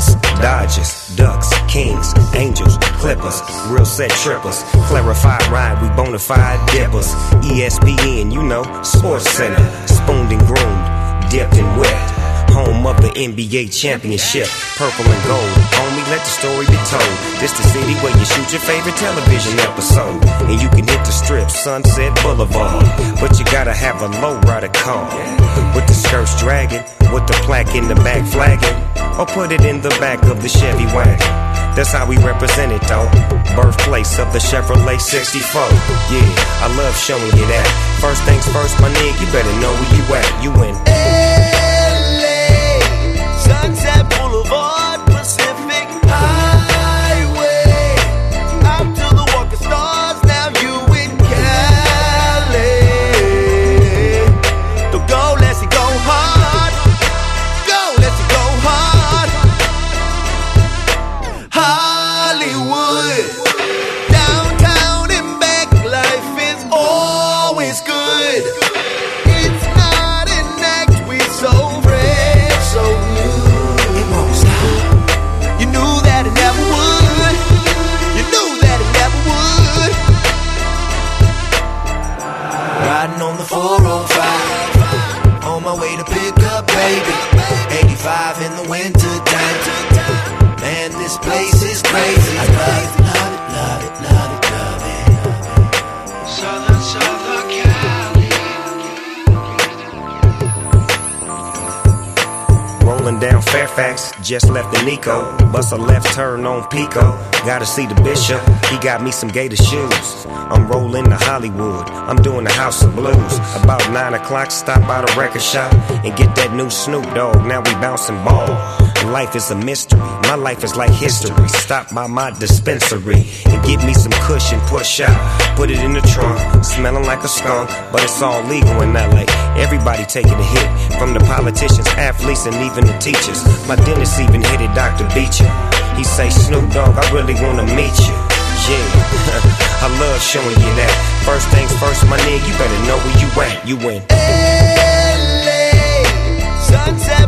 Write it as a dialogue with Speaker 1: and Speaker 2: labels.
Speaker 1: Bucks, Dodgers, Ducks, Kings, Angels, Clippers, real set trippers, clarified ride, we bona fide dippers. ESPN, you know, Sports Center, spooned and groomed, dipped and wet. Home of the NBA championship, purple and gold. Homie, let the story be told. This the city where you shoot your favorite television episode, and you can hit the strip, Sunset Boulevard. But you gotta have a lowrider car, with the skirts dragging, with the plaque in the back flagging, or put it in the back of the Chevy wagon. That's how we represent it though. Birthplace of the Chevrolet 64. Yeah, I love showing you that. First things first, my nigga, you better know where you at. You in
Speaker 2: Sunset Boulevard, Pacific Highway, out to the walking stars, now you in Cali. Don't go, let's go hard. Go, let's go hard. Hollywood, downtown and back, life is always good. It's not an act, we so fresh, so new. Riding on the 405, on my way to pick up baby. 85 in the winter time. Man, this place is crazy. I love it, love it, love it, love it, love it. Southern Cali.
Speaker 1: rolling down Fairfax, just left the Nico. Bust a left turn on Pico. Gotta see the bishop, he got me some gator shoes. I'm rolling to Hollywood, I'm doing the House of Blues. About 9 o'clock, stop by the record shop and get that new Snoop Dogg. Now we bouncing ball. Life is a mystery, my life is like history. Stop by my dispensary and get me some kush and push out. Put it in the trunk, smelling like a skunk, but it's all legal in LA. Everybody taking a hit, from the politicians, athletes, and even the teachers. My dentist even hit it, Dr. Beecher. He say, Snoop Dogg, I really wanna meet you. Yeah, I love showing you that. First things first, my nigga, you better know where you at. You in
Speaker 2: LA, Sunset